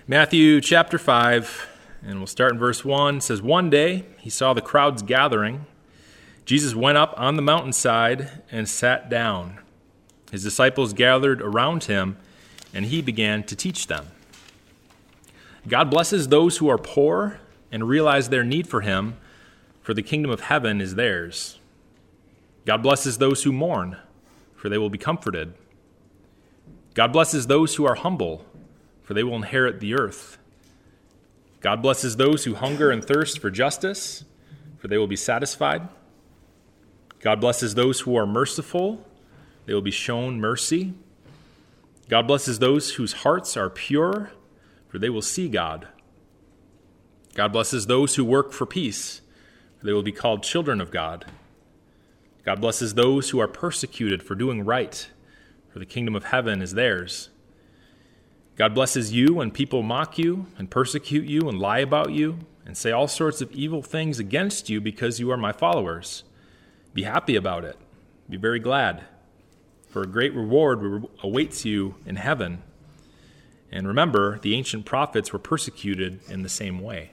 Matthew chapter 5, and we'll start in verse 1. It says, "One day he saw the crowds gathering. Jesus went up on the mountainside and sat down. His disciples gathered around him, and he began to teach them. God blesses those who are poor and realize their need for him, for the kingdom of heaven is theirs. God blesses those who mourn, for they will be comforted. God blesses those who are humble, for they will inherit the earth. God blesses those who hunger and thirst for justice, for they will be satisfied. God blesses those who are merciful, they will be shown mercy. God blesses those whose hearts are pure, for they will see God. God blesses those who work for peace, for they will be called children of God. God blesses those who are persecuted for doing right, for the kingdom of heaven is theirs. God blesses you when people mock you and persecute you and lie about you and say all sorts of evil things against you because you are my followers. Be happy about it. Be very glad, for a great reward awaits you in heaven. And remember, the ancient prophets were persecuted in the same way."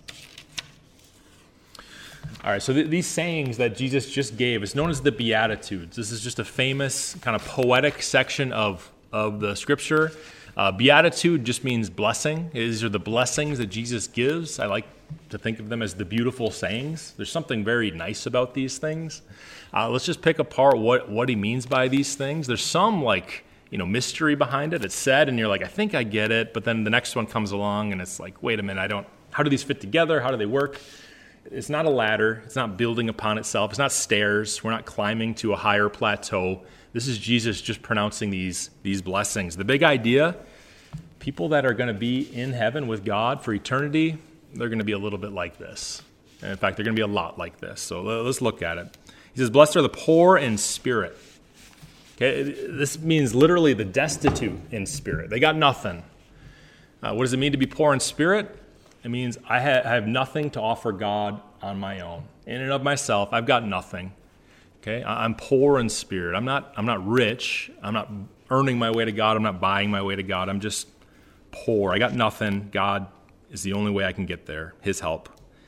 All right, so these sayings that Jesus just gave is known as the Beatitudes. This is just a famous kind of poetic section of the scripture. Beatitude just means blessing. These are the blessings that Jesus gives. I like to think of them as the beautiful sayings. There's something very nice about these things. Let's just pick apart what he means by these things. There's some mystery behind it. It's said and you're like, I think I get it, but then the next one comes along and it's like, wait a minute, how do these fit together? How do they work? It's not a ladder. It's not building upon itself. It's not stairs. We're not climbing to a higher plateau. This is Jesus just pronouncing these blessings. The big idea, people that are going to be in heaven with God for eternity, they're going to be a little bit like this. And in fact, they're going to be a lot like this. So let's look at it. He says, "Blessed are the poor in spirit." Okay, this means literally the destitute in spirit. They got nothing. What does it mean to be poor in spirit? It means I have nothing to offer God on my own. In and of myself, I've got nothing. Okay, I'm poor in spirit. I'm not rich. I'm not earning my way to God. I'm not buying my way to God. I'm just poor. I got nothing. God is the only way I can get there. His help.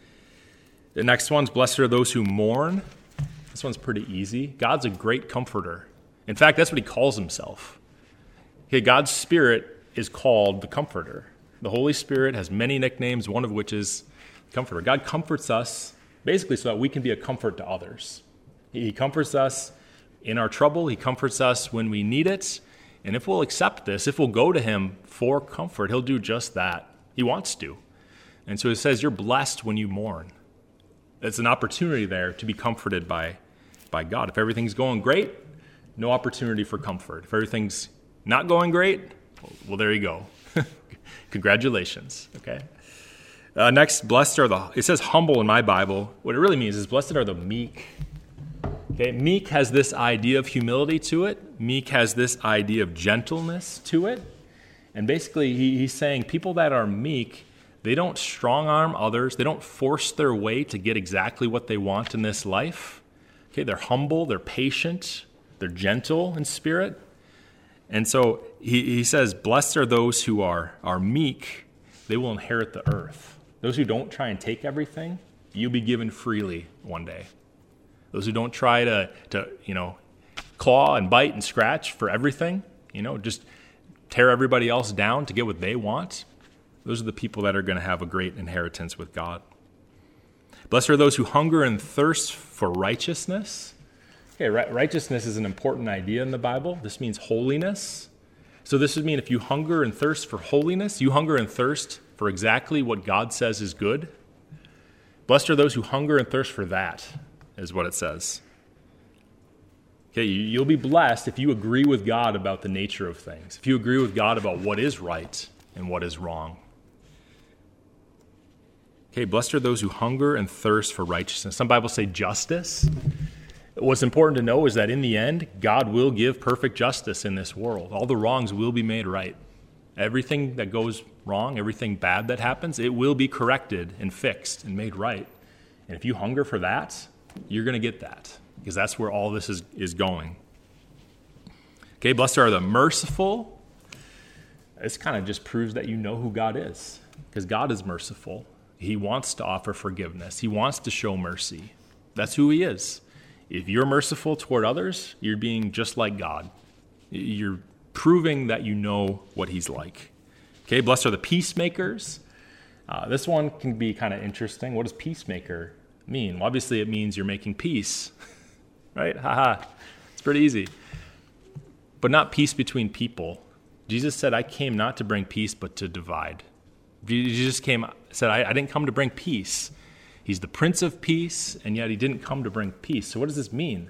The next one's blessed are those who mourn. This one's pretty easy. God's a great comforter. In fact, that's what he calls himself. Okay, God's Spirit is called the Comforter. The Holy Spirit has many nicknames, one of which is Comforter. God comforts us basically so that we can be a comfort to others. He comforts us in our trouble. He comforts us when we need it. And if we'll accept this, if we'll go to him for comfort, he'll do just that. He wants to. And so it says you're blessed when you mourn. It's an opportunity there to be comforted by God. If everything's going great, no opportunity for comfort. If everything's not going great, well, there you go. Congratulations, okay? Next, blessed are it says humble in my Bible. What it really means is blessed are the meek. Okay, meek has this idea of humility to it. Meek has this idea of gentleness to it. And basically, he's saying people that are meek, they don't strong-arm others. They don't force their way to get exactly what they want in this life. Okay, they're humble, they're patient, they're gentle in spirit. And so he says, blessed are those who are meek. They will inherit the earth. Those who don't try and take everything, you'll be given freely one day. Those who don't try to claw and bite and scratch for everything, just tear everybody else down to get what they want, those are the people that are going to have a great inheritance with God. Blessed are those who hunger and thirst for righteousness. Okay, righteousness is an important idea in the Bible. This means holiness. So this would mean if you hunger and thirst for holiness, you hunger and thirst for exactly what God says is good. Blessed are those who hunger and thirst for that, is what it says. Okay, you'll be blessed if you agree with God about the nature of things, if you agree with God about what is right and what is wrong. Okay, blessed are those who hunger and thirst for righteousness. Some Bibles say justice. What's important to know is that in the end, God will give perfect justice in this world. All the wrongs will be made right. Everything that goes wrong, everything bad that happens, it will be corrected and fixed and made right. And if you hunger for that, you're going to get that, because that's where all this is going. Okay, blessed are the merciful. This kind of just proves that you know who God is, because God is merciful. He wants to offer forgiveness. He wants to show mercy. That's who he is. If you're merciful toward others, you're being just like God. You're proving that you know what he's like. Okay, blessed are the peacemakers. This one can be kind of interesting. What does peacemaker mean? Well, obviously it means you're making peace, right? Haha, it's pretty easy. But not peace between people. Jesus said, I came not to bring peace, but to divide. Jesus said, I didn't come to bring peace. He's the Prince of Peace, and yet he didn't come to bring peace. So what does this mean?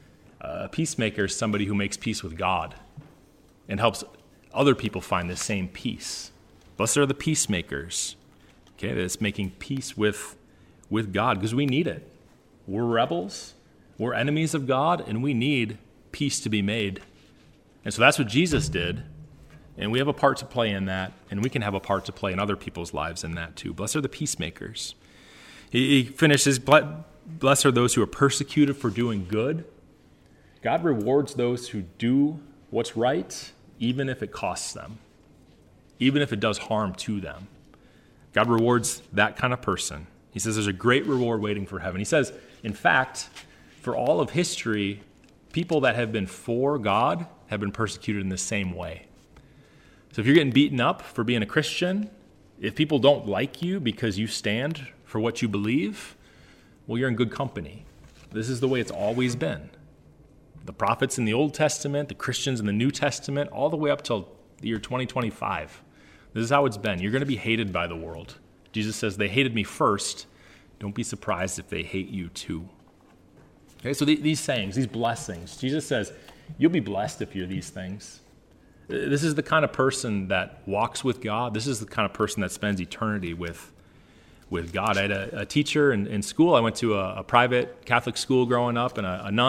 A peacemaker is somebody who makes peace with God and helps other people find the same peace. Blessed are the peacemakers. Okay, that's making peace with God, because we need it. We're rebels. We're enemies of God, and we need peace to be made. And so that's what Jesus did. And we have a part to play in that, and we can have a part to play in other people's lives in that too. Blessed are the peacemakers. He finishes, blessed are those who are persecuted for doing good. God rewards those who do what's right, even if it costs them, even if it does harm to them. God rewards that kind of person. He says there's a great reward waiting for heaven. He says, in fact, for all of history, people that have been for God have been persecuted in the same way. So if you're getting beaten up for being a Christian, if people don't like you because you stand for what you believe, well, you're in good company. This is the way it's always been. The prophets in the Old Testament, the Christians in the New Testament, all the way up till the year 2025. This is how it's been. You're going to be hated by the world. Jesus says, they hated me first. Don't be surprised if they hate you too. Okay, so these sayings, these blessings, Jesus says, you'll be blessed if you're these things. This is the kind of person that walks with God. This is the kind of person that spends eternity with God. I had a teacher in school. I went to a private Catholic school growing up, and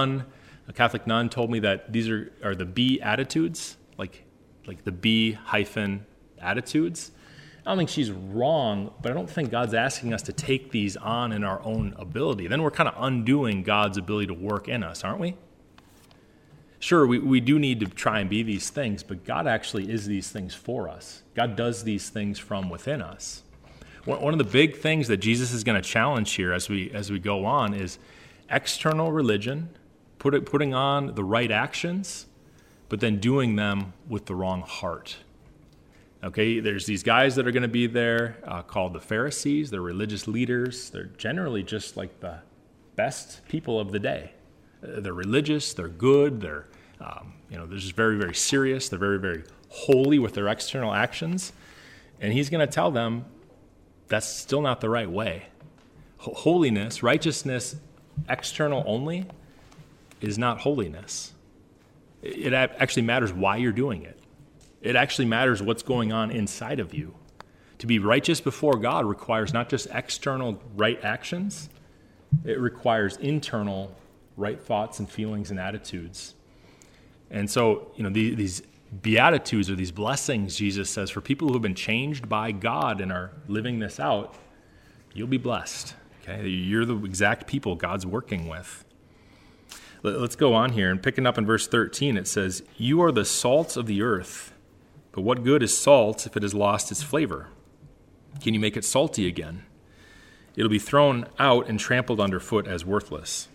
a Catholic nun told me that these are the Beatitudes, like the B-attitudes. I don't think she's wrong, but I don't think God's asking us to take these on in our own ability. Then we're kind of undoing God's ability to work in us, aren't we? Sure, we do need to try and be these things, but God actually is these things for us. God does these things from within us. One of the big things that Jesus is going to challenge here as we go on is external religion, putting on the right actions, but then doing them with the wrong heart. Okay, there's these guys that are going to be there called the Pharisees. They're religious leaders. They're generally just like the best people of the day. They're religious, they're good, they're just very, very serious, they're very, very holy with their external actions. And he's going to tell them that's still not the right way. Holiness, righteousness, external only, is not holiness. It actually matters why you're doing it. It actually matters what's going on inside of you. To be righteous before God requires not just external right actions, it requires internal right thoughts and feelings and attitudes. And so, these Beatitudes or these blessings, Jesus says, for people who have been changed by God and are living this out, you'll be blessed. Okay, you're the exact people God's working with. Let's go on here, and picking up in verse 13, it says, you are the salt of the earth, but what good is salt if it has lost its flavor? Can you make it salty again? It'll be thrown out and trampled underfoot as worthless.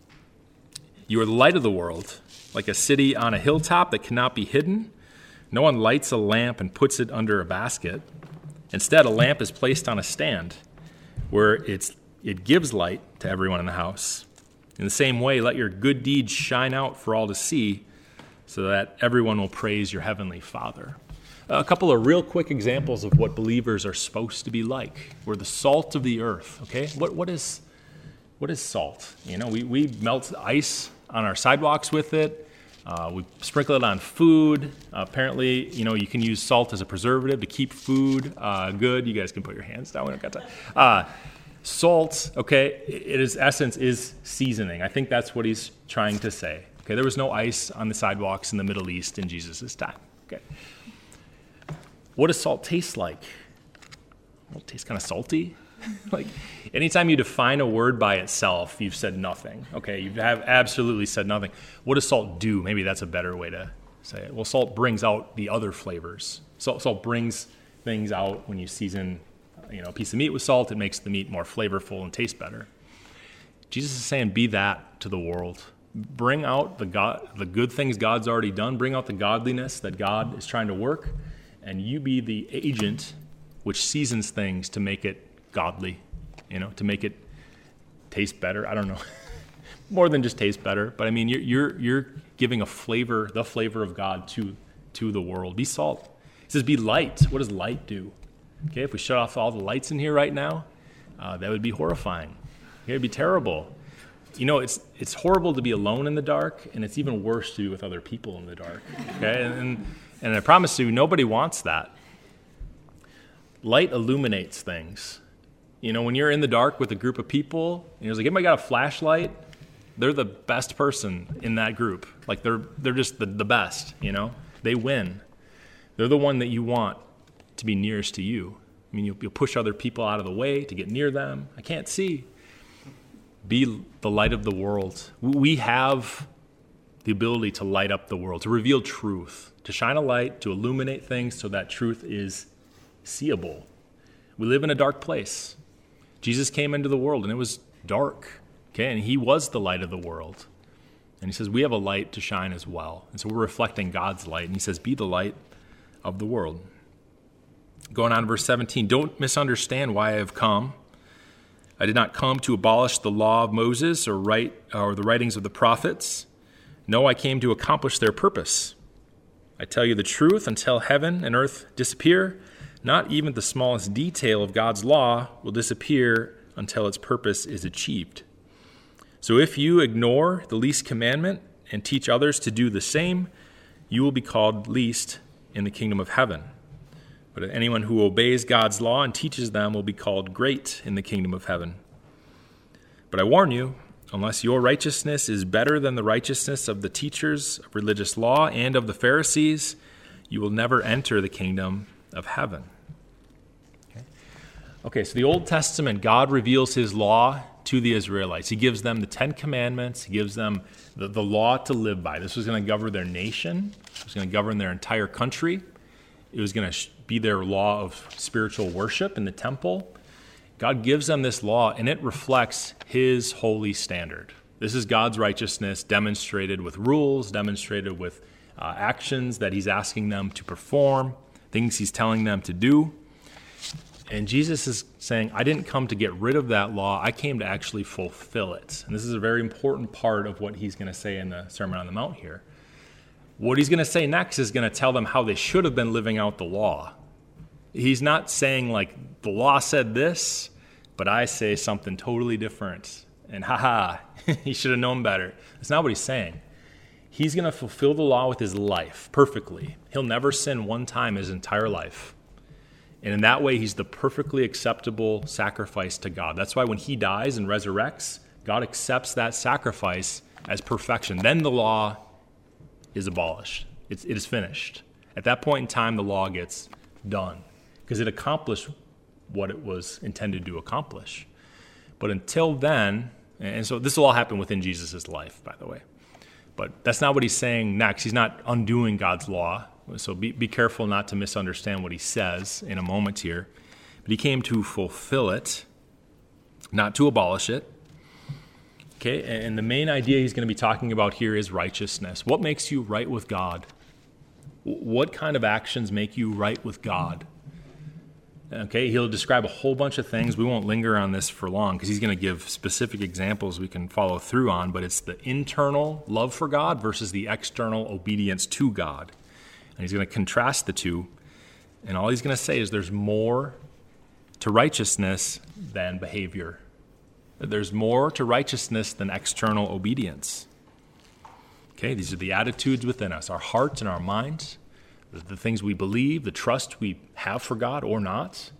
You are the light of the world, like a city on a hilltop that cannot be hidden. No one lights a lamp and puts it under a basket. Instead, a lamp is placed on a stand where it gives light to everyone in the house. In the same way, let your good deeds shine out for all to see so that everyone will praise your heavenly Father. A couple of real quick examples of what believers are supposed to be like. We're the salt of the earth, okay? What is salt? We melt ice on our sidewalks with it. We sprinkle it on food. Apparently, you can use salt as a preservative to keep food good. You guys can put your hands down. We don't got time. Salt, okay, essence is seasoning. I think that's what he's trying to say. Okay, there was no ice on the sidewalks in the Middle East in Jesus' time. Okay. What does salt taste like? Well, it tastes kind of salty. Like, anytime you define a word by itself, you've said nothing. Okay, you have absolutely said nothing. What does salt do? Maybe that's a better way to say it. Well, salt brings out the other flavors. Salt brings things out when you season, a piece of meat with salt. It makes the meat more flavorful and taste better. Jesus is saying, be that to the world. Bring out the good things God's already done. Bring out the godliness that God is trying to work, and you be the agent which seasons things to make it godly, to make it taste better. I don't know, more than just taste better, but I mean, you're giving the flavor of God to the world. Be salt. He says, be light. What does light do? Okay, if we shut off all the lights in here right now, that would be horrifying. Okay, it'd be terrible. It's horrible to be alone in the dark, and it's even worse to be with other people in the dark. Okay, and I promise you, nobody wants that. Light illuminates things. When you're in the dark with a group of people, and you're like, anybody got a flashlight? They're the best person in that group. Like they're just the best. They win. They're the one that you want to be nearest to you. I mean, you'll push other people out of the way to get near them. I can't see. Be the light of the world. We have the ability to light up the world, to reveal truth, to shine a light, to illuminate things so that truth is seeable. We live in a dark place. Jesus came into the world and it was dark, okay? And he was the light of the world. And he says, we have a light to shine as well. And so we're reflecting God's light. And he says, be the light of the world. Going on to verse 17, don't misunderstand why I have come. I did not come to abolish the law of Moses or the writings of the prophets. No, I came to accomplish their purpose. I tell you the truth, until heaven and earth disappear, not even the smallest detail of God's law will disappear until its purpose is achieved. So if you ignore the least commandment and teach others to do the same, you will be called least in the kingdom of heaven. But anyone who obeys God's law and teaches them will be called great in the kingdom of heaven. But I warn you, unless your righteousness is better than the righteousness of the teachers of religious law and of the Pharisees, you will never enter the kingdom of heaven. Okay, so the Old Testament, God reveals his law to the Israelites. He gives them the 10 Commandments. He gives them the law to live by. This was going to govern their nation. It was going to govern their entire country. It was going to be their law of spiritual worship in the temple. God gives them this law, and it reflects his holy standard. This is God's righteousness demonstrated with rules, demonstrated with actions that he's asking them to perform, things he's telling them to do. And Jesus is saying, I didn't come to get rid of that law. I came to actually fulfill it. And this is a very important part of what he's going to say in the Sermon on the Mount here. What he's going to say next is going to tell them how they should have been living out the law. He's not saying like, the law said this, but I say something totally different. And he should have known better. That's not what he's saying. He's going to fulfill the law with his life perfectly. He'll never sin one time his entire life. And in that way, he's the perfectly acceptable sacrifice to God. That's why when he dies and resurrects, God accepts that sacrifice as perfection. Then the law is abolished. It is finished. At that point in time, the law gets done because it accomplished what it was intended to accomplish. But until then, and so this will all happen within Jesus' life, by the way. But that's not what he's saying next. He's not undoing God's law. So be careful not to misunderstand what he says in a moment here. But he came to fulfill it, not to abolish it. Okay, and the main idea he's going to be talking about here is righteousness. What makes you right with God? What kind of actions make you right with God? Okay, he'll describe a whole bunch of things. We won't linger on this for long because he's going to give specific examples we can follow through on, but it's the internal love for God versus the external obedience to God. And he's going to contrast the two, and all he's going to say is there's more to righteousness than behavior. There's more to righteousness than external obedience. Okay, these are the attitudes within us, our hearts and our minds, the things we believe, the trust we have for God or not.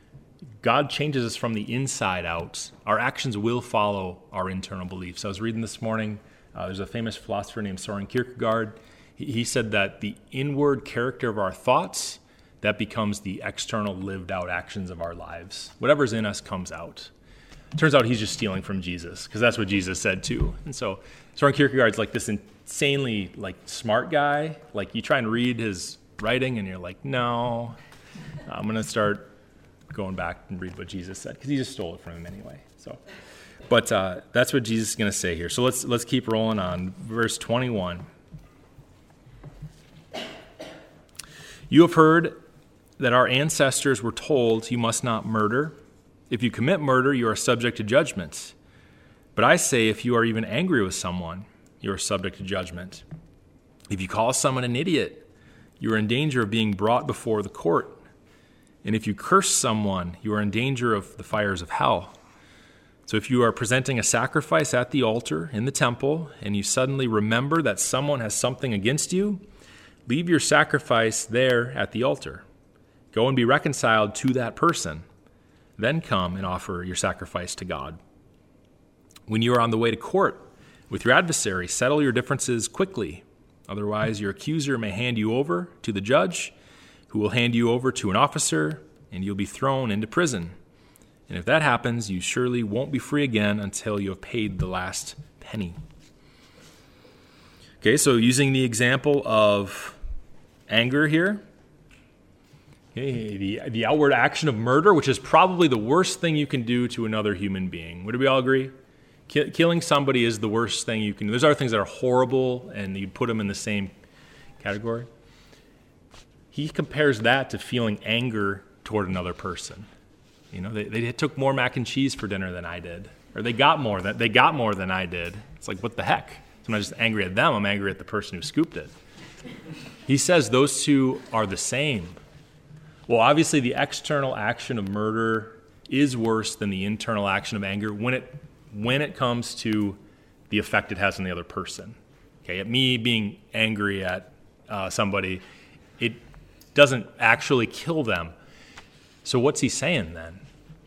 God changes us from the inside out. Our actions will follow our internal beliefs. I was reading this morning, there's a famous philosopher named Soren Kierkegaard. He said that the inward character of our thoughts, that becomes the external lived out actions of our lives. Whatever's in us comes out. It turns out he's just stealing from Jesus, because that's what Jesus said too. And so Soren Kierkegaard's like this insanely smart guy, you try and read his writing and you're like, no, I'm going to start going back and read what Jesus said, because he just stole it from him anyway. But that's what Jesus is going to say here. So let's keep rolling on. Verse 21. You have heard that our ancestors were told, you must not murder. If you commit murder, you are subject to judgment. But I say, if you are even angry with someone, you are subject to judgment. If you call someone an idiot, you are in danger of being brought before the court. And if you curse someone, you are in danger of the fires of hell. So if you are presenting a sacrifice at the altar in the temple, and you suddenly remember that someone has something against you, leave your sacrifice there at the altar. Go and be reconciled to that person. Then come and offer your sacrifice to God. When you are on the way to court with your adversary, settle your differences quickly. Otherwise, your accuser may hand you over to the judge, who will hand you over to an officer, and you'll be thrown into prison. And if that happens, you surely won't be free again until you have paid the last penny. Okay, so using the example of anger here, the outward action of murder, which is probably the worst thing you can do to another human being. Would we all agree? Killing somebody is the worst thing you can do. There's other things that are horrible, and you put them in the same category. He compares that to feeling anger toward another person. They took more mac and cheese for dinner than I did, or they got more than I did. It's like, what the heck? So I'm not just angry at them, I'm angry at the person who scooped it. He says those two are the same. Well, obviously the external action of murder is worse than the internal action of anger when it comes to the effect it has on the other person. Okay, at me being angry at somebody, it doesn't actually kill them. So what's he saying then?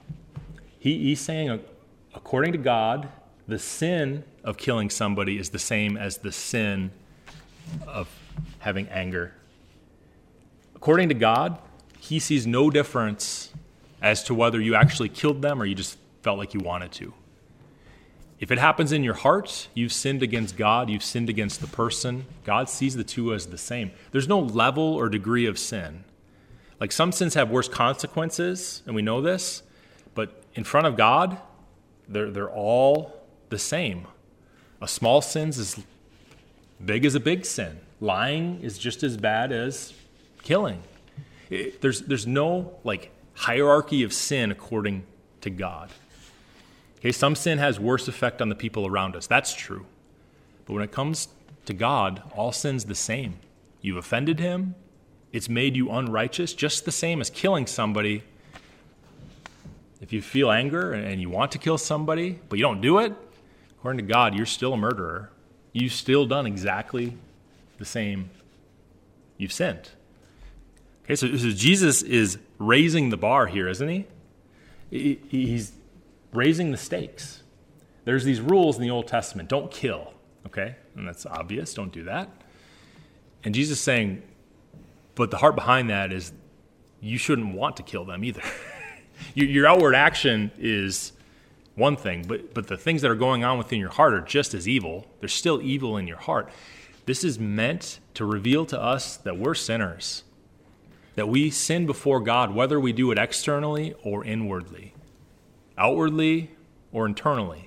He's saying, according to God, the sin of killing somebody is the same as the sin of having anger. According to God, he sees no difference as to whether you actually killed them or you just felt like you wanted to. If it happens in your heart, you've sinned against God, you've sinned against the person. God sees the two as the same. There's no level or degree of sin. Some sins have worse consequences, and we know this, but in front of God, they're all the same. A small sin is as big as a big sin. Lying is just as bad as killing. There's no hierarchy of sin according to God. Okay, some sin has worse effect on the people around us. That's true. But when it comes to God, all sin's the same. You've offended him. It's made you unrighteous, just the same as killing somebody. If you feel anger and you want to kill somebody, but you don't do it, according to God, you're still a murderer. You've still done exactly the same. You've sinned. Okay, so Jesus is raising the bar here, isn't he? He's raising the stakes. There's these rules in the Old Testament. Don't kill, okay? And that's obvious. Don't do that. And Jesus is saying, but the heart behind that is you shouldn't want to kill them either. Your outward action is one thing, but the things that are going on within your heart are just as evil. There's still evil in your heart. This is meant to reveal to us that we're sinners, that we sin before God, whether we do it externally or inwardly, outwardly or internally.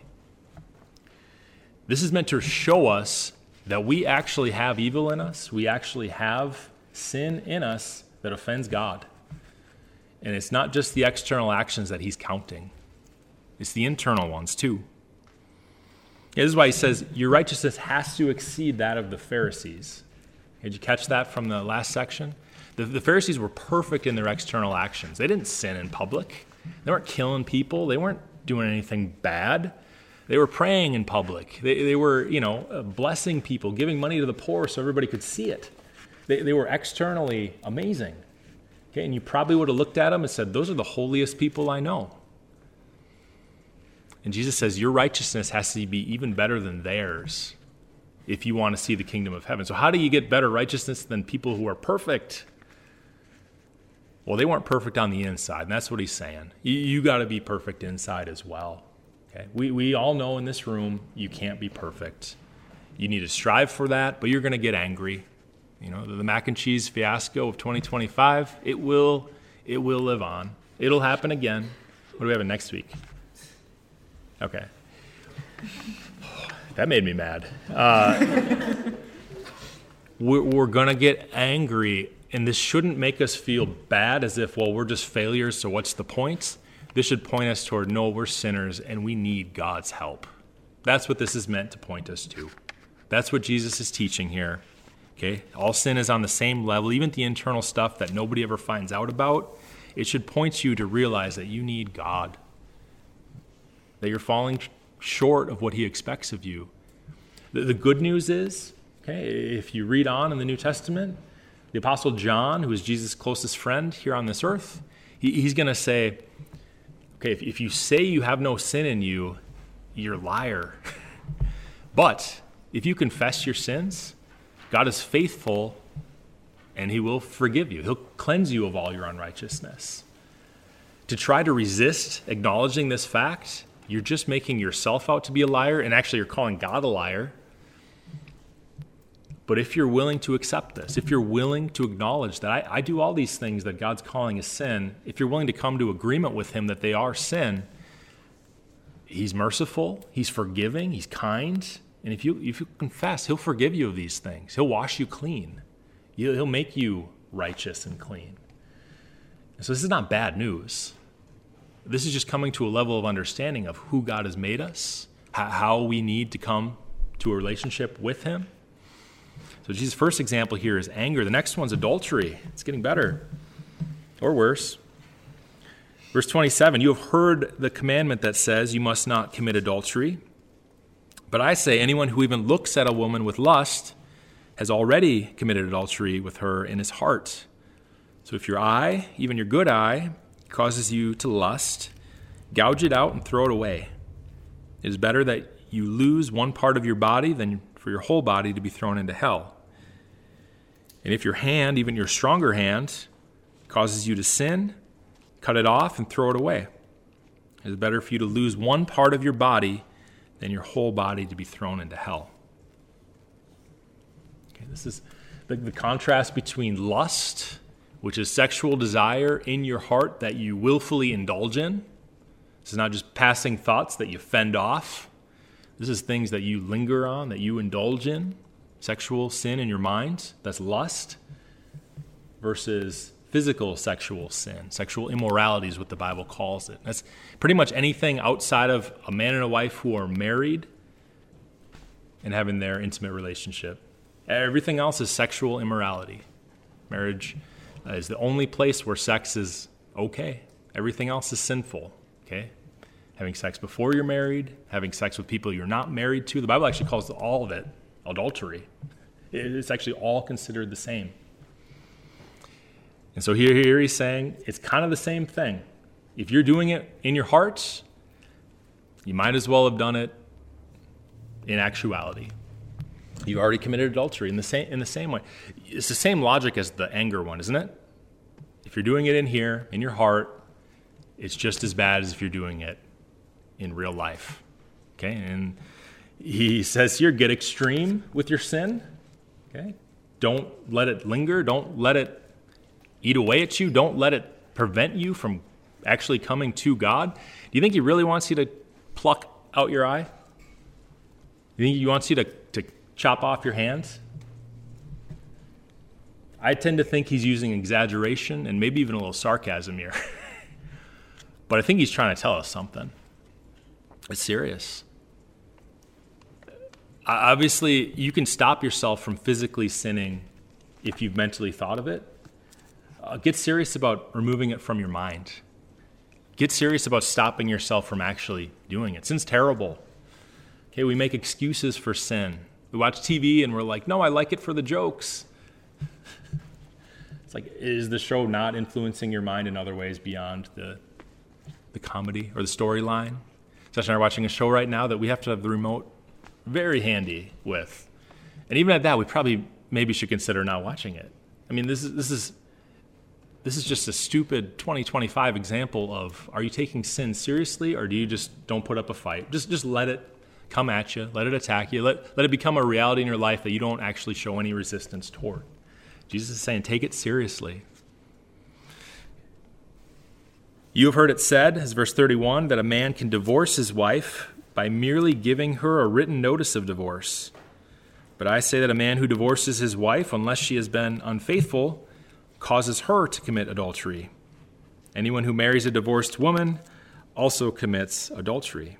This is meant to show us that we actually have evil in us. We actually have sin in us that offends God. And it's not just the external actions that he's counting. It's the internal ones too. This is why he says your righteousness has to exceed that of the Pharisees. Did you catch that from the last section? The Pharisees were perfect in their external actions. They didn't sin in public. They weren't killing people. They weren't doing anything bad. They were praying in public. They were, blessing people, giving money to the poor so everybody could see it. They were externally amazing. Okay, and you probably would have looked at them and said, those are the holiest people I know. And Jesus says your righteousness has to be even better than theirs if you want to see the kingdom of heaven. So how do you get better righteousness than people who are perfect? Well, they weren't perfect on the inside, and that's what he's saying. You got to be perfect inside as well. Okay, we all know in this room you can't be perfect. You need to strive for that, but you're going to get angry. You know, the mac and cheese fiasco of 2025, it will live on. It'll happen again. What do we have next week? Okay. That made me mad. We're going to get angry, and this shouldn't make us feel bad as if, well, we're just failures, so what's the point? This should point us toward, no, we're sinners, and we need God's help. That's what this is meant to point us to. That's what Jesus is teaching here. Okay? All sin is on the same level, even the internal stuff that nobody ever finds out about. It should point you to realize that you need God, that you're falling short of what he expects of you. The good news is, okay, if you read on in the New Testament, the Apostle John, who is Jesus' closest friend here on this earth, he's going to say, okay, if you say you have no sin in you, you're a liar. But if you confess your sins, God is faithful and he will forgive you. He'll cleanse you of all your unrighteousness. To try to resist acknowledging this fact, you're just making yourself out to be a liar, and actually you're calling God a liar. But if you're willing to accept this, if you're willing to acknowledge that I do all these things that God's calling as sin, if you're willing to come to agreement with him that they are sin, he's merciful, he's forgiving, he's kind. And if you confess, he'll forgive you of these things. He'll wash you clean. He'll make you righteous and clean. So this is not bad news. This is just coming to a level of understanding of who God has made us, how we need to come to a relationship with him. So Jesus' first example here is anger. The next one's adultery. It's getting better or worse. Verse 27, you have heard the commandment that says you must not commit adultery. But I say anyone who even looks at a woman with lust has already committed adultery with her in his heart. So if your eye, even your good eye, causes you to lust, gouge it out and throw it away. It is better that you lose one part of your body than for your whole body to be thrown into hell. And if your hand, even your stronger hand, causes you to sin, cut it off and throw it away. It is better for you to lose one part of your body than your whole body to be thrown into hell. Okay, this is the contrast between lust, which is sexual desire in your heart that you willfully indulge in. This is not just passing thoughts that you fend off. This is things that you linger on, that you indulge in. Sexual sin in your mind, that's lust, versus physical sexual sin. Sexual immorality is what the Bible calls it. That's pretty much anything outside of a man and a wife who are married and having their intimate relationship. Everything else is sexual immorality. Marriage is the only place where sex is okay. Everything else is sinful, okay? Having sex before you're married, having sex with people you're not married to. The Bible actually calls all of it adultery. It's actually all considered the same. And so here he's saying it's kind of the same thing. If you're doing it in your heart, you might as well have done it in actuality. You already committed adultery in the same way. It's the same logic as the anger one, isn't it? If you're doing it in here, in your heart, it's just as bad as if you're doing it in real life. Okay? And he says here, get extreme with your sin. Okay? Don't let it linger. Don't let it eat away at you. Don't let it prevent you from actually coming to God. Do you think he really wants you to pluck out your eye? Do you think he wants you to chop off your hands? I tend to think he's using exaggeration and maybe even a little sarcasm here. But I think he's trying to tell us something. It's serious. Obviously, you can stop yourself from physically sinning if you've mentally thought of it. Get serious about removing it from your mind. Get serious about stopping yourself from actually doing it. Sin's terrible. Okay, we make excuses for sin. We watch TV and we're like, no, I like it for the jokes. It's like, is the show not influencing your mind in other ways beyond the comedy or the storyline? Josh and I are watching a show right now that we have to have the remote very handy with. And even at that, we probably maybe should consider not watching it. I mean, this is just a stupid 2025 example of, are you taking sin seriously or do you just don't put up a fight? Just let it come at you. Let it attack you. Let it become a reality in your life that you don't actually show any resistance toward. Jesus is saying, take it seriously. You have heard it said, as verse 31, that a man can divorce his wife by merely giving her a written notice of divorce. But I say that a man who divorces his wife, unless she has been unfaithful, causes her to commit adultery. Anyone who marries a divorced woman also commits adultery.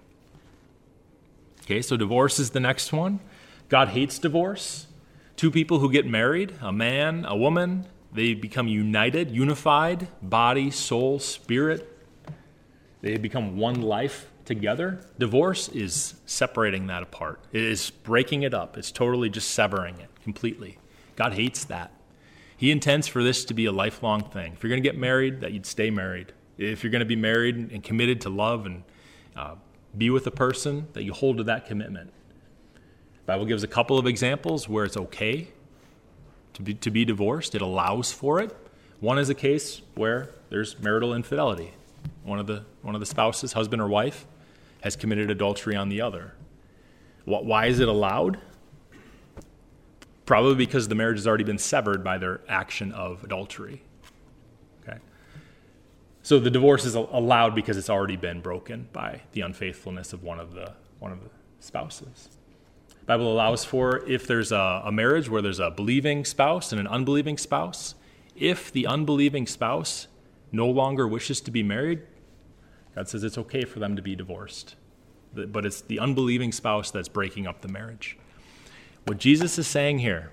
Okay, so divorce is the next one. God hates divorce. Two people who get married, a man, a woman, they become united, unified, body, soul, spirit. They become one life together. Divorce is separating that apart. It is breaking it up. It's totally just severing it completely. God hates that. He intends for this to be a lifelong thing. If you're going to get married, that you'd stay married. If you're going to be married and committed to love and be with a person, that you hold to that commitment. The Bible gives a couple of examples where it's okay to be divorced. It allows for it. One is a case where there's marital infidelity. One of the spouses, husband or wife, has committed adultery on the other. Why is it allowed? Probably because the marriage has already been severed by their action of adultery. Okay. So the divorce is allowed because it's already been broken by the unfaithfulness of one of the spouses. The Bible allows for if there's a marriage where there's a believing spouse and an unbelieving spouse, if the unbelieving spouse no longer wishes to be married, God says it's okay for them to be divorced. But it's the unbelieving spouse that's breaking up the marriage. What Jesus is saying here,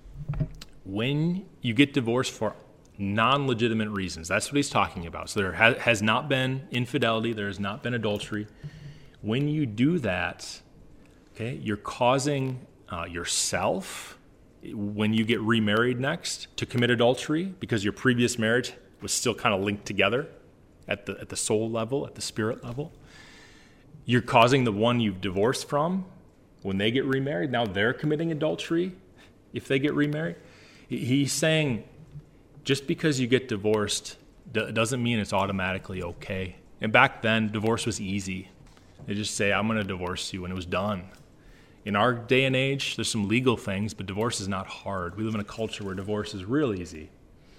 when you get divorced for non-legitimate reasons, that's what he's talking about. So there has not been infidelity, there has not been adultery. When you do that, okay, you're causing yourself, when you get remarried next, to commit adultery because your previous marriage was still kind of linked together at the soul level, at the spirit level. You're causing the one you've divorced from, when they get remarried, now they're committing adultery if they get remarried. He's saying just because you get divorced doesn't mean it's automatically okay. And back then, divorce was easy. They just say, I'm going to divorce you, and it was done. In our day and age, there's some legal things, but divorce is not hard. We live in a culture where divorce is real easy.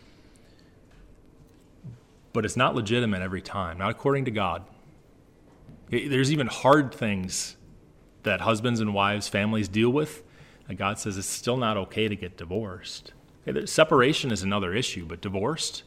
But it's not legitimate every time, not according to God. There's even hard things that husbands and wives, families deal with, and God says it's still not okay to get divorced. Okay, separation is another issue, but divorced,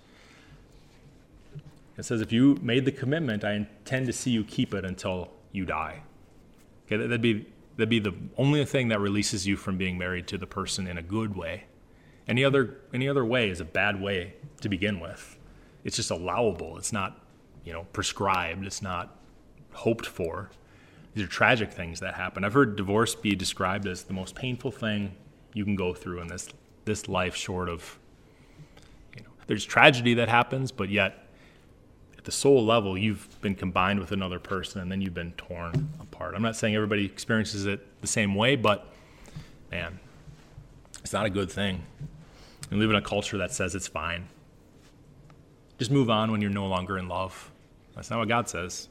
it says if you made the commitment, I intend to see you keep it until you die. Okay, that'd be the only thing that releases you from being married to the person in a good way. Any other way is a bad way to begin with. It's just allowable. It's not, prescribed. It's not hoped for. These are tragic things that happen. I've heard divorce be described as the most painful thing you can go through in this life, short of, there's tragedy that happens, but yet at the soul level, you've been combined with another person and then you've been torn apart. I'm not saying everybody experiences it the same way, but man, it's not a good thing. We live in a culture that says it's fine. Just move on when you're no longer in love. That's not what God says.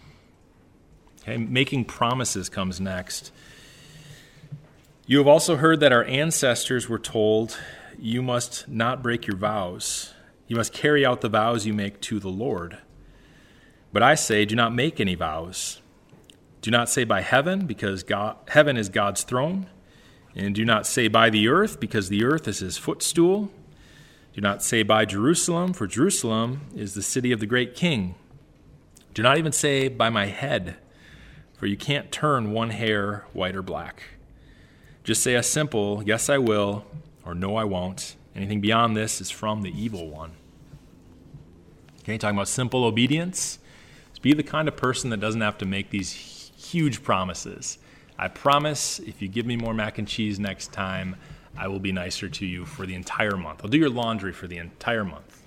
Okay, making promises comes next. You have also heard that our ancestors were told, you must not break your vows. You must carry out the vows you make to the Lord. But I say, do not make any vows. Do not say by heaven, because heaven is God's throne. And do not say by the earth, because the earth is his footstool. Do not say by Jerusalem, for Jerusalem is the city of the great king. Do not even say by my head, for you can't turn one hair white or black. Just say a simple, yes I will, or no I won't. Anything beyond this is from the evil one. Okay, talking about simple obedience. Just be the kind of person that doesn't have to make these huge promises. I promise if you give me more mac and cheese next time, I will be nicer to you for the entire month. I'll do your laundry for the entire month.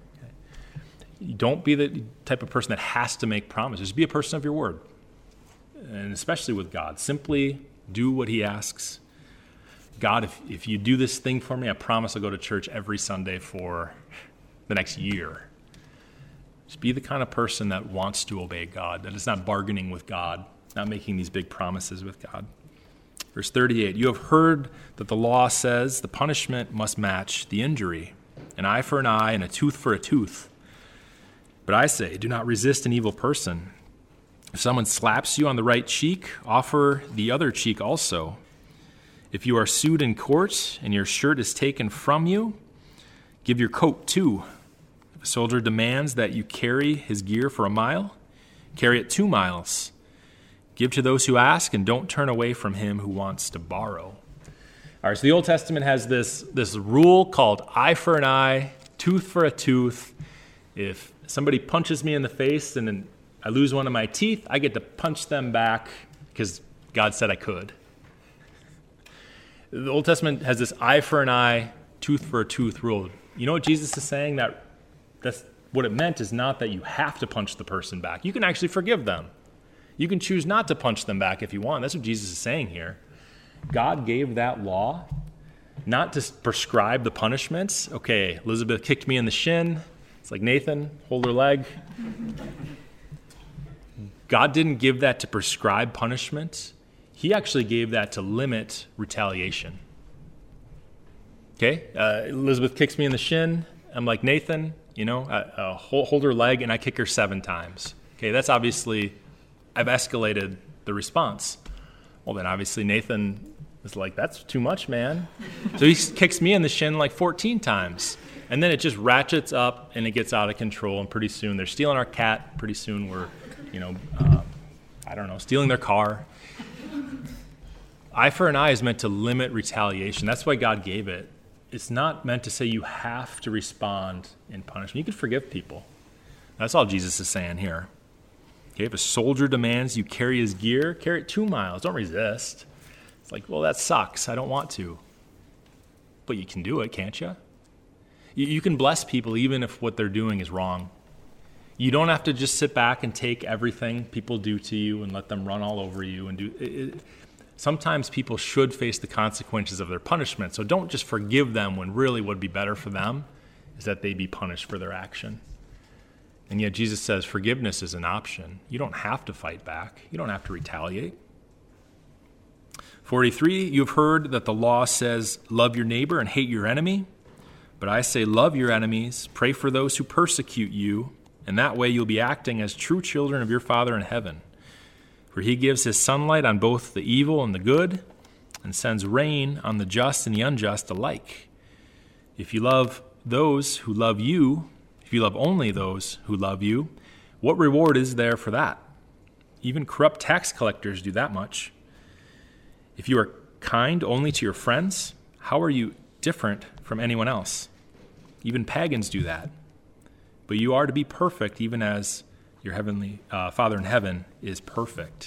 Okay. Don't be the type of person that has to make promises. Be a person of your word. And especially with God. Simply do what he asks. God, if you do this thing for me, I promise I'll go to church every Sunday for the next year. Just be the kind of person that wants to obey God, that is not bargaining with God not making these big promises with God. Verse 38, you have heard that the law says the punishment must match the injury, an eye for an eye and a tooth for a tooth. But I say, do not resist an evil person. If someone slaps you on the right cheek, offer the other cheek also. If you are sued in court and your shirt is taken from you, give your coat too. If a soldier demands that you carry his gear for a mile, carry it 2 miles. Give to those who ask, and don't turn away from him who wants to borrow. All right, so the Old Testament has this rule called eye for an eye, tooth for a tooth. If somebody punches me in the face and then I lose one of my teeth, I get to punch them back because God said I could. The Old Testament has this eye for an eye, tooth for a tooth rule. You know what Jesus is saying? That's what it meant is not that you have to punch the person back. You can actually forgive them. You can choose not to punch them back if you want. That's what Jesus is saying here. God gave that law not to prescribe the punishments. Okay, Elizabeth kicked me in the shin. It's like, Nathan, hold her leg. God didn't give that to prescribe punishment. He actually gave that to limit retaliation. Okay, Elizabeth kicks me in the shin. I'm like, Nathan, hold her leg, and I kick her 7 times. Okay, that's obviously, I've escalated the response. Well, then obviously Nathan is like, that's too much, man. So he kicks me in the shin like 14 times. And then it just ratchets up and it gets out of control. And pretty soon they're stealing our cat. Pretty soon we're, stealing their car. Eye for an eye is meant to limit retaliation. That's why God gave it. It's not meant to say you have to respond in punishment. You can forgive people. That's all Jesus is saying here. Okay, if a soldier demands you carry his gear, carry it 2 miles. Don't resist. It's like, well, that sucks. I don't want to. But you can do it, can't you? You can bless people even if what they're doing is wrong. You don't have to just sit back and take everything people do to you and let them run all over you and do it. Sometimes people should face the consequences of their punishment. So don't just forgive them when really what would be better for them is that they be punished for their action. And yet Jesus says forgiveness is an option. You don't have to fight back. You don't have to retaliate. 43, you've heard that the law says, love your neighbor and hate your enemy. But I say, love your enemies, pray for those who persecute you, and that way you'll be acting as true children of your Father in heaven. For he gives his sunlight on both the evil and the good, and sends rain on the just and the unjust alike. If you love those who love you, if you love only those who love you, what reward is there for that? Even corrupt tax collectors do that much. If you are kind only to your friends, how are you different from anyone else? Even pagans do that. But you are to be perfect, even as your heavenly Father in heaven is perfect.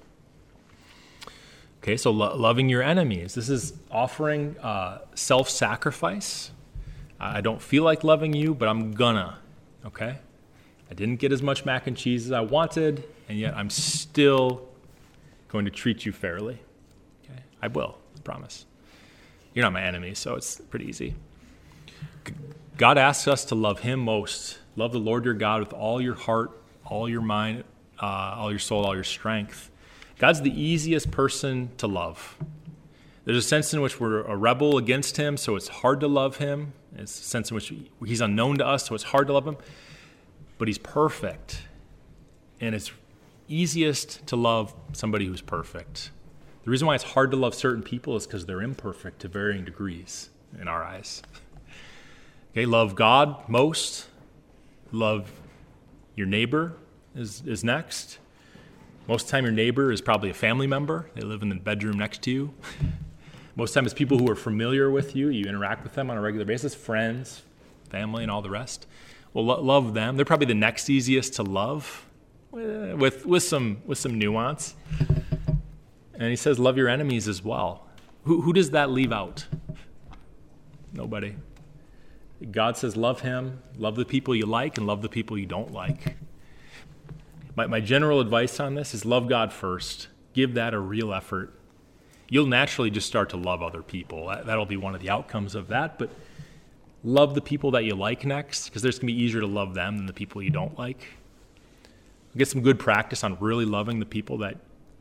Okay, so loving your enemies. This is offering self-sacrifice. I don't feel like loving you, but I'm gonna, okay? I didn't get as much mac and cheese as I wanted, and yet I'm still going to treat you fairly. Okay, I will, I promise. You're not my enemy, so it's pretty easy. God asks us to love him most. Love the Lord your God with all your heart, all your mind, all your soul, all your strength. God's the easiest person to love. There's a sense in which we're a rebel against him, so it's hard to love him. It's a sense in which he's unknown to us, so it's hard to love him. But he's perfect. And it's easiest to love somebody who's perfect. The reason why it's hard to love certain people is because they're imperfect to varying degrees in our eyes. Okay, love God most. Love your neighbor is next. Most of the time your neighbor is probably a family member. They live in the bedroom next to you. Most of the time it's people who are familiar with you. You interact with them on a regular basis. Friends, family, and all the rest. Well, love them. They're probably the next easiest to love with some nuance. And he says, love your enemies as well. Who does that leave out? Nobody. God says, love him, love the people you like, and love the people you don't like. My general advice on this is love God first. Give that a real effort. You'll naturally just start to love other people. That'll be one of the outcomes of that. But love the people that you like next, because it's going to be easier to love them than the people you don't like. Get some good practice on really loving the people that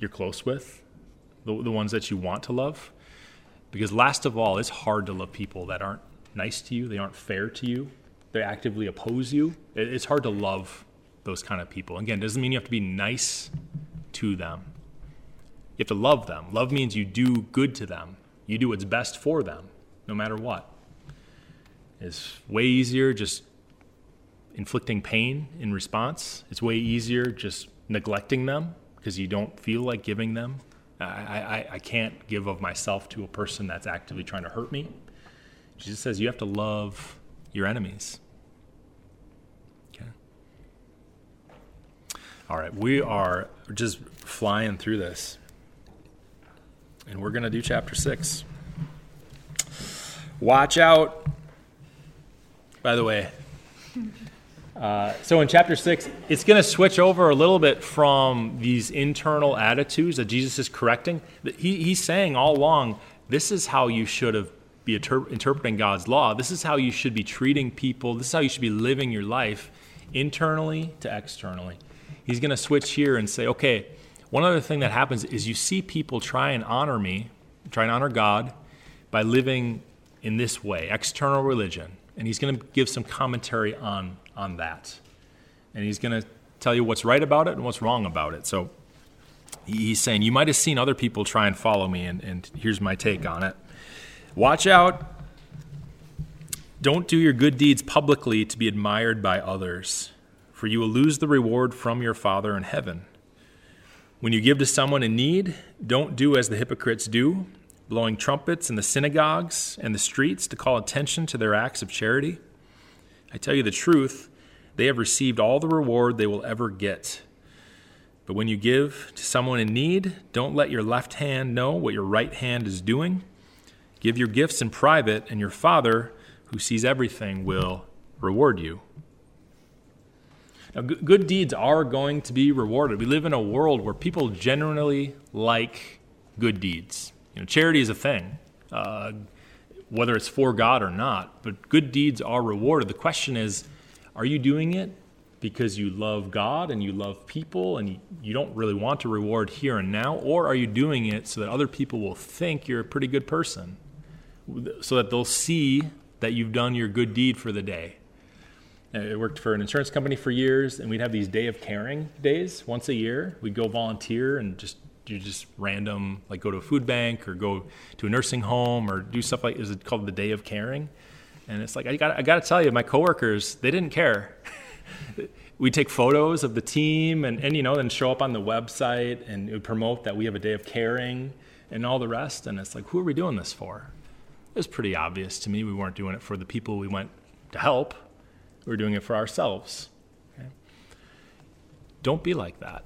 you're close with, the ones that you want to love. Because last of all, it's hard to love people that aren't nice to you, they aren't fair to you, they actively oppose you. It's hard to love those kind of people. Again, it doesn't mean you have to be nice to them. You have to love them. Love means you do good to them. You do what's best for them, no matter what. It's way easier just inflicting pain in response. It's way easier just neglecting them because you don't feel like giving them. I can't give of myself to a person that's actively trying to hurt me. Jesus says you have to love your enemies. Okay. All right, we are just flying through this. And we're going to do chapter 6. Watch out. By the way, so in chapter 6, it's going to switch over a little bit from these internal attitudes that Jesus is correcting. He's saying all along, this is how you should be interpreting God's law. This is how you should be treating people. This is how you should be living your life, internally to externally. He's going to switch here and say, okay, one other thing that happens is you see people try and honor me, try and honor God by living in this way, external religion. And he's going to give some commentary on that. And he's going to tell you what's right about it and what's wrong about it. So he's saying, you might have seen other people try and follow me, and here's my take on it. Watch out. Don't do your good deeds publicly to be admired by others, for you will lose the reward from your Father in heaven. When you give to someone in need, don't do as the hypocrites do, blowing trumpets in the synagogues and the streets to call attention to their acts of charity. I tell you the truth, they have received all the reward they will ever get. But when you give to someone in need, don't let your left hand know what your right hand is doing. Give your gifts in private, and your Father, who sees everything, will reward you. Now, good deeds are going to be rewarded. We live in a world where people generally like good deeds. Charity is a thing, whether it's for God or not, but good deeds are rewarded. The question is, are you doing it because you love God and you love people and you don't really want to reward here and now, or are you doing it so that other people will think you're a pretty good person, so that they'll see that you've done your good deed for the day? I worked for an insurance company for years, and we'd have these Day of Caring days once a year. We'd go volunteer and just random, like go to a food bank or go to a nursing home or do stuff like, is it called the Day of Caring? And it's like, I got to tell you, my coworkers, they didn't care. We take photos of the team and then show up on the website and it would promote that we have a Day of Caring and all the rest. And it's like, who are we doing this for? It was pretty obvious to me we weren't doing it for the people we went to help. We were doing it for ourselves. Okay? Don't be like that.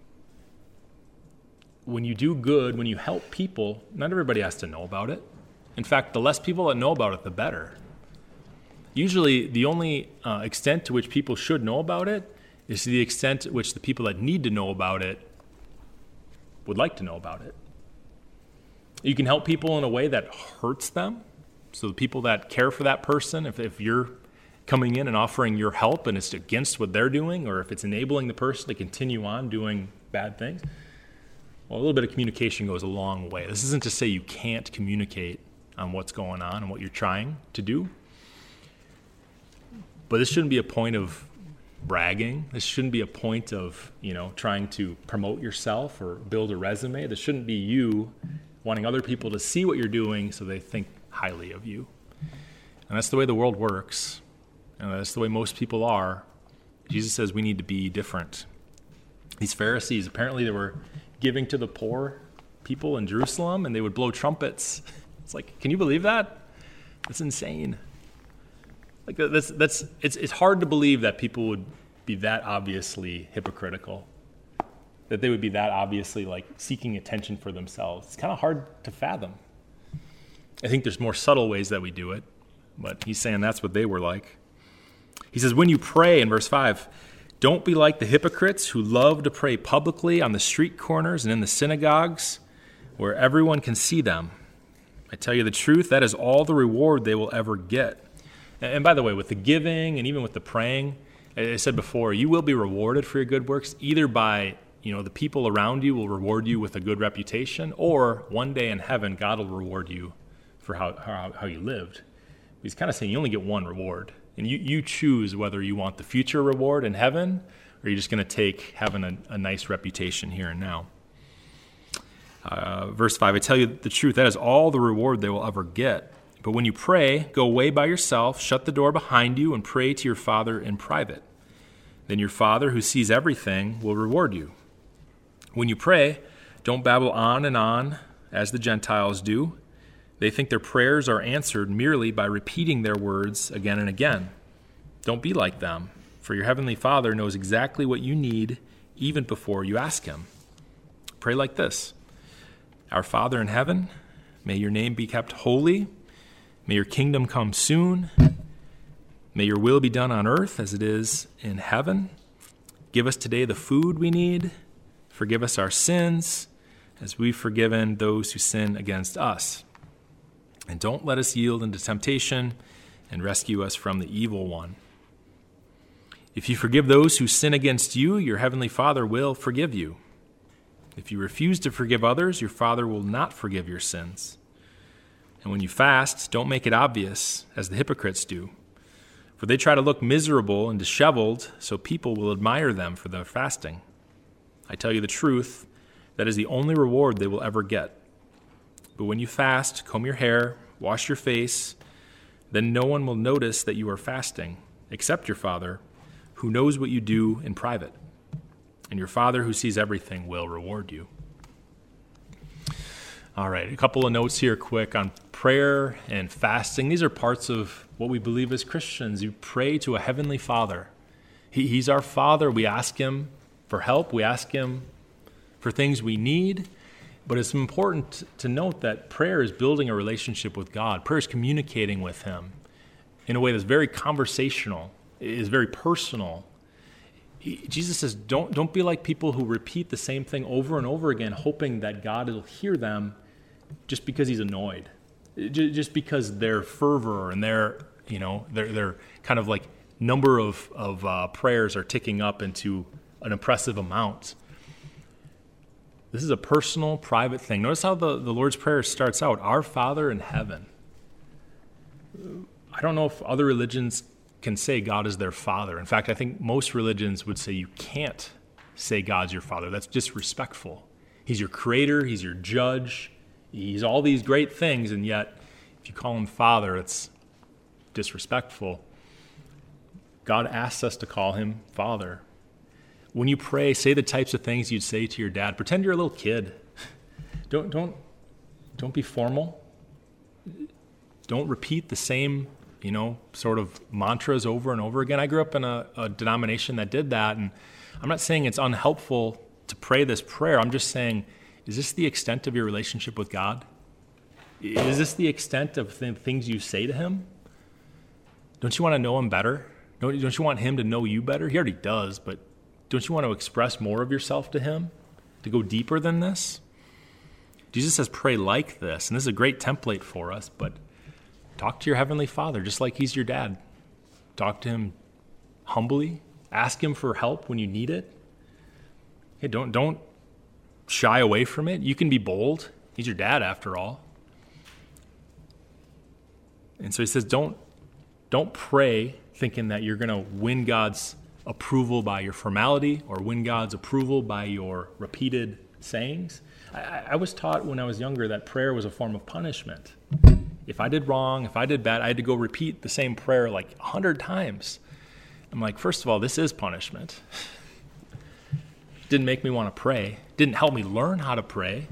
When you do good, when you help people, not everybody has to know about it. In fact, the less people that know about it, the better. Usually, the only extent to which people should know about it is to the extent to which the people that need to know about it would like to know about it. You can help people in a way that hurts them. So the people that care for that person, if you're coming in and offering your help and it's against what they're doing, or if it's enabling the person to continue on doing bad things, well, a little bit of communication goes a long way. This isn't to say you can't communicate on what's going on and what you're trying to do. But this shouldn't be a point of bragging. This shouldn't be a point of, trying to promote yourself or build a resume. This shouldn't be you wanting other people to see what you're doing so they think highly of you. And that's the way the world works. And that's the way most people are. Jesus says we need to be different. These Pharisees, apparently they were giving to the poor people in Jerusalem, and they would blow trumpets. It's like, can you believe that? That's insane. Like it's hard to believe that people would be that obviously hypocritical, that they would be that obviously like seeking attention for themselves. It's kind of hard to fathom. I think there's more subtle ways that we do it, but he's saying that's what they were like. He says, when you pray, in verse 5, don't be like the hypocrites who love to pray publicly on the street corners and in the synagogues where everyone can see them. I tell you the truth, that is all the reward they will ever get. And by the way, with the giving and even with the praying, I said before, you will be rewarded for your good works, either by, the people around you will reward you with a good reputation, or one day in heaven, God will reward you for how you lived. He's kind of saying you only get one reward, and you choose whether you want the future reward in heaven, or you're just going to take having a nice reputation here and now. Verse 5, I tell you the truth, that is all the reward they will ever get. But when you pray, go away by yourself, shut the door behind you, and pray to your Father in private. Then your Father, who sees everything, will reward you. When you pray, don't babble on and on, as the Gentiles do. They think their prayers are answered merely by repeating their words again and again. Don't be like them, for your heavenly Father knows exactly what you need even before you ask him. Pray like this: Our Father in heaven, may your name be kept holy. May your kingdom come soon. May your will be done on earth as it is in heaven. Give us today the food we need. Forgive us our sins as we've forgiven those who sin against us. And don't let us yield into temptation, and rescue us from the evil one. If you forgive those who sin against you, your heavenly Father will forgive you. If you refuse to forgive others, your Father will not forgive your sins. And when you fast, don't make it obvious, as the hypocrites do. For they try to look miserable and disheveled, so people will admire them for their fasting. I tell you the truth, that is the only reward they will ever get. But when you fast, comb your hair, wash your face, then no one will notice that you are fasting, except your Father, who knows what you do in private. And your Father, who sees everything, will reward you. All right, a couple of notes here quick on prayer and fasting. These are parts of what we believe as Christians. You pray to a heavenly Father. He's our Father. We ask him for help. We ask him for things we need. But it's important to note that prayer is building a relationship with God. Prayer is communicating with him in a way that's very conversational, is very personal. Jesus says, don't be like people who repeat the same thing over and over again, hoping that God will hear them just because he's annoyed, just because their fervor and their kind of like number of prayers are ticking up into an impressive amount. This is a personal, private thing. Notice how the Lord's Prayer starts out, Our Father in heaven. I don't know if other religions can say God is their Father. In fact, I think most religions would say you can't say God's your Father. That's disrespectful. He's your creator. He's your judge. He's all these great things, and yet if you call him Father, it's disrespectful. God asks us to call him Father. When you pray, say the types of things you'd say to your dad. Pretend you're a little kid. Don't be formal. Don't repeat the same, sort of mantras over and over again. I grew up in a denomination that did that, and I'm not saying it's unhelpful to pray this prayer. I'm just saying, is this the extent of your relationship with God? Is this the extent of the things you say to him? Don't you want to know him better? Don't you want him to know you better? He already does, but don't you want to express more of yourself to him? To go deeper than this? Jesus says pray like this, and this is a great template for us, but talk to your heavenly Father just like he's your dad. Talk to him humbly. Ask him for help when you need it. Hey, don't shy away from it. You can be bold. He's your dad after all. And so he says don't pray thinking that you're going to win God's approval by your formality or win God's approval by your repeated sayings. I was taught when I was younger that prayer was a form of punishment. If I did wrong, if I did bad, I had to go repeat the same prayer like 100 times. I'm like, first of all, this is punishment. Didn't make me want to pray. Didn't help me learn how to pray.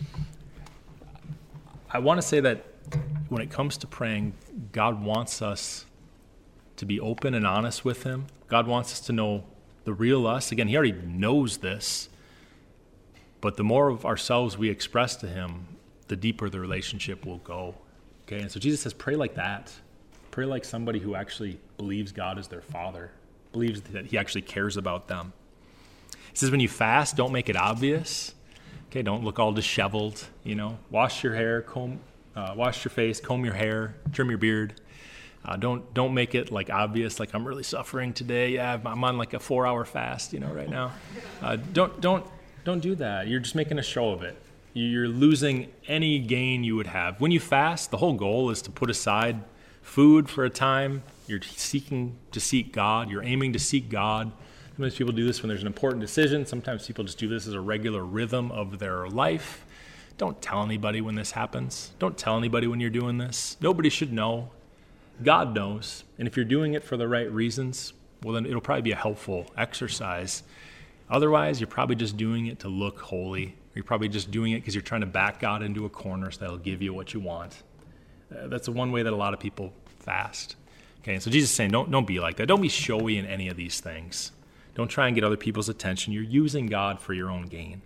I want to say that when it comes to praying, God wants us to be open and honest with him. God wants us to know the real us. Again, he already knows this, but the more of ourselves we express to him, the deeper the relationship will go. Okay, and so Jesus says, pray like that. Pray like somebody who actually believes God is their Father, believes that he actually cares about them. He says, when you fast, don't make it obvious. Okay, don't look all disheveled. Wash your hair, wash your face, comb your hair, trim your beard. Don't make it like obvious, like I'm really suffering today. Yeah, I'm on like a 4-hour fast, right now. Don't Don't do that. You're just making a show of it. You're losing any gain you would have. When you fast, the whole goal is to put aside food for a time. You're seeking to seek God. You're aiming to seek God. Sometimes people do this when there's an important decision. Sometimes people just do this as a regular rhythm of their life. Don't tell anybody when this happens. Don't tell anybody when you're doing this. Nobody should know. God knows. And if you're doing it for the right reasons, well, then it'll probably be a helpful exercise. Otherwise, you're probably just doing it to look holy. You're probably just doing it because you're trying to back God into a corner so that'll give you what you want. That's the one way that a lot of people fast. Okay, and so Jesus is saying, don't be like that. Don't be showy in any of these things. Don't try and get other people's attention. You're using God for your own gain.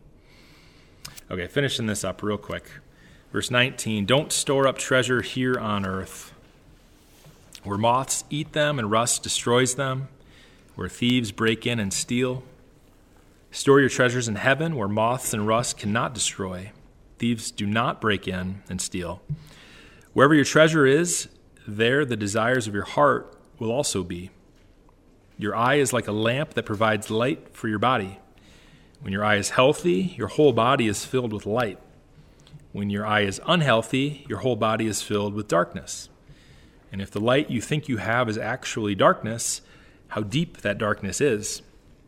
Okay, finishing this up real quick. Verse 19, don't store up treasure here on earth, where moths eat them and rust destroys them, where thieves break in and steal. Store your treasures in heaven, where moths and rust cannot destroy. Thieves do not break in and steal. Wherever your treasure is, there the desires of your heart will also be. Your eye is like a lamp that provides light for your body. When your eye is healthy, your whole body is filled with light. When your eye is unhealthy, your whole body is filled with darkness. And if the light you think you have is actually darkness, how deep that darkness is.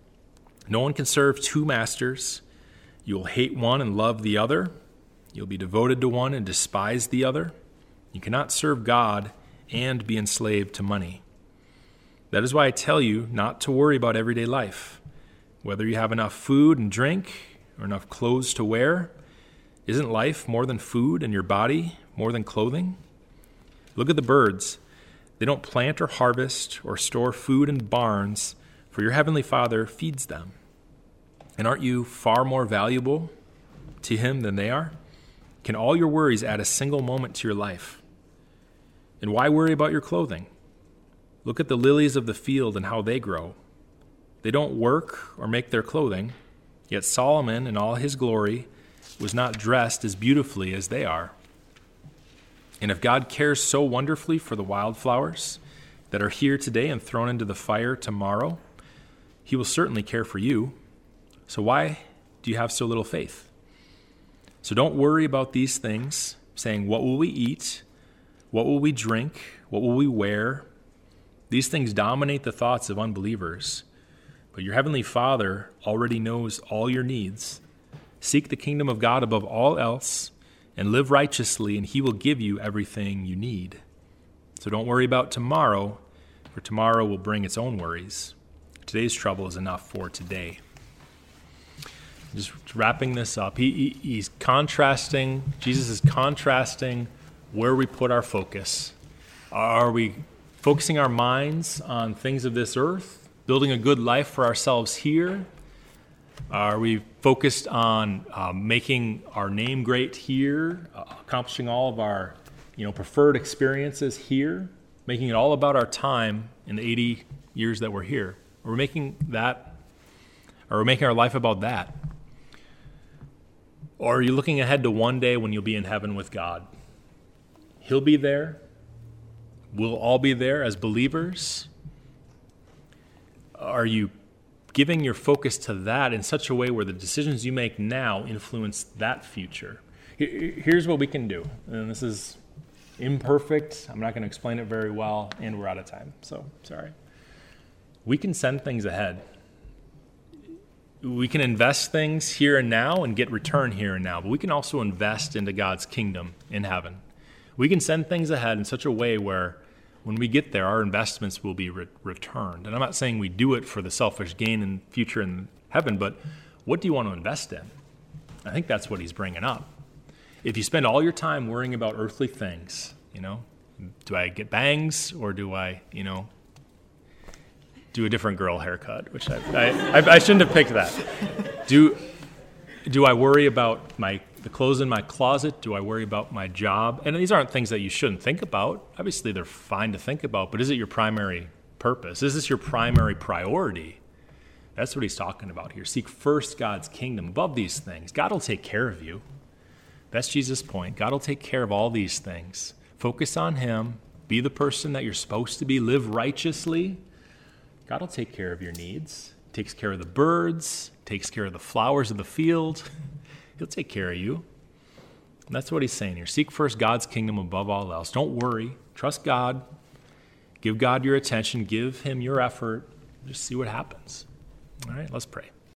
No one can serve two masters. You will hate one and love the other. You'll be devoted to one and despise the other. You cannot serve God and be enslaved to money. That is why I tell you not to worry about everyday life, whether you have enough food and drink or enough clothes to wear. Isn't life more than food and your body more than clothing? Look at the birds. They don't plant or harvest or store food in barns, for your heavenly Father feeds them. And aren't you far more valuable to him than they are? Can all your worries add a single moment to your life? And why worry about your clothing? Look at the lilies of the field and how they grow. They don't work or make their clothing, yet Solomon in all his glory was not dressed as beautifully as they are. And if God cares so wonderfully for the wildflowers that are here today and thrown into the fire tomorrow, he will certainly care for you. So why do you have so little faith? So don't worry about these things, saying, what will we eat? What will we drink? What will we wear? These things dominate the thoughts of unbelievers. But your heavenly Father already knows all your needs. Seek the kingdom of God above all else and live righteously, and he will give you everything you need. So don't worry about tomorrow, for tomorrow will bring its own worries. Today's trouble is enough for today. Just wrapping this up, he's contrasting, Jesus is contrasting where we put our focus. Are we focusing our minds on things of this earth, building a good life for ourselves here? Are we focused on making our name great here, accomplishing all of our preferred experiences here, making it all about our time in the 80 years that we're here? Are we making our life about that? Or are you looking ahead to one day when you'll be in heaven with God? He'll be there. We'll all be there as believers. Are you giving your focus to that in such a way where the decisions you make now influence that future? Here's what we can do. And this is imperfect. I'm not going to explain it very well, and we're out of time. So, sorry. We can send things ahead. We can invest things here and now and get return here and now, but we can also invest into God's kingdom in heaven. We can send things ahead in such a way where when we get there, our investments will be returned. And I'm not saying we do it for the selfish gain in future in heaven, but what do you want to invest in? I think that's what he's bringing up. If you spend all your time worrying about earthly things, do I get bangs or do I, do a different girl haircut, which I shouldn't have picked that. Do I worry about the clothes in my closet? Do I worry about my job? And these aren't things that you shouldn't think about. Obviously, they're fine to think about, but is it your primary purpose? Is this your primary priority? That's what he's talking about here. Seek first God's kingdom above these things. God will take care of you. That's Jesus' point. God will take care of all these things. Focus on him. Be the person that you're supposed to be. Live righteously. God will take care of your needs. He takes care of the birds. takes care of the flowers of the field. He'll take care of you. And that's what he's saying here. Seek first God's kingdom above all else. Don't worry. Trust God. Give God your attention. Give him your effort. Just see what happens. All right, let's pray.